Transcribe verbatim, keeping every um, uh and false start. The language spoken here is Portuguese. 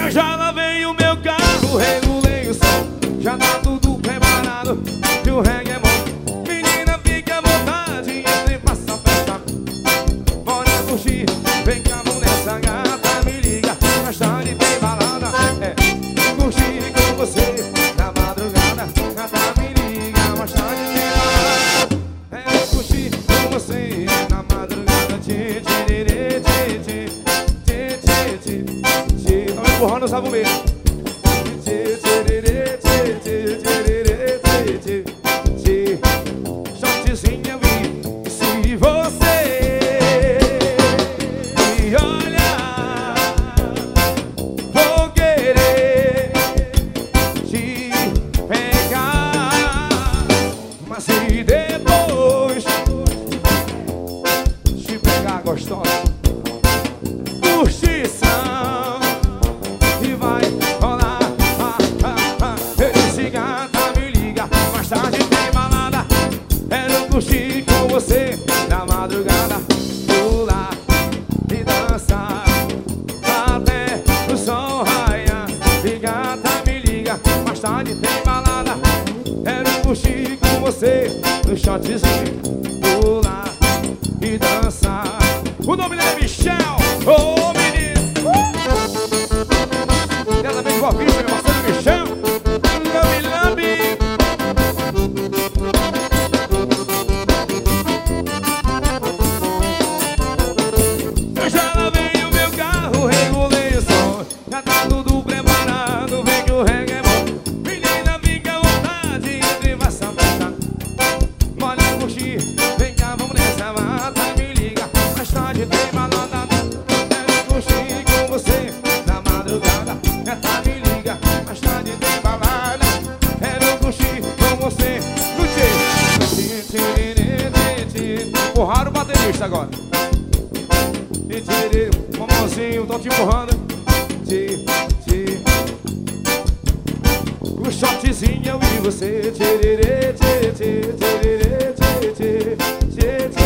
Eu já lavei o meu carro, regulei o som, já tá tudo preparado, que o reggae é bom. Menina, fica à vontade, entre e faça a festa. Bora curtir, vem cá, vamos nessa gata, me liga, mais tarde tem balada. É, curtir com você na madrugada, gata, me liga, mais tarde tem balada. É, curtir com você na madrugada, tchê, tchê, tchê, tchê, tchê, tchê, tchê, tchê, tchê. Tô me empurrando, sabe o mesmo. Tchê, tchê, tchê, tchê, tchê, tchê, tchê, tchê, tchê. Shortzinho eu vi, se você me olhar, vou querer te pegar. Mas se depois te pegar gostosa, curtição e vai rolar. Ah, ah, ah. Eu disse, gata, me liga, mais tarde tem balada. Quero curtir com você na madrugada, pular e dançar até o sol raiar. E gata, me liga, mais tarde tem balada. Quero curtir com você no shotzinho, pular e dançar. O nome dela é Michel, ô oh, menino. Ela vem com a vista, meu parceiro Michel. Camilambi. Eu já lavei o meu carro, regulei o som, já tá tudo preparado, vem que o reggae é bom. Menina, fica à vontade, entre e faça a festa. Bora curtir, vem cá, vamos nessa mata, me liga, mais tarde tem balada. Quero curtir com você na madrugada, gata, me liga, mais tarde tem balada. Quero curtir com você no tchê, tchê, tchê, tchê, tchê. Empurraram o baterista agora. Tchê, tchê, tchê, mamãozinho, tô te empurrando. Tchê, tchê. O shotzinho eu e você. Tchê, tchê, tchê, tchê, tchê, tchê, tchê, tchê, tchê.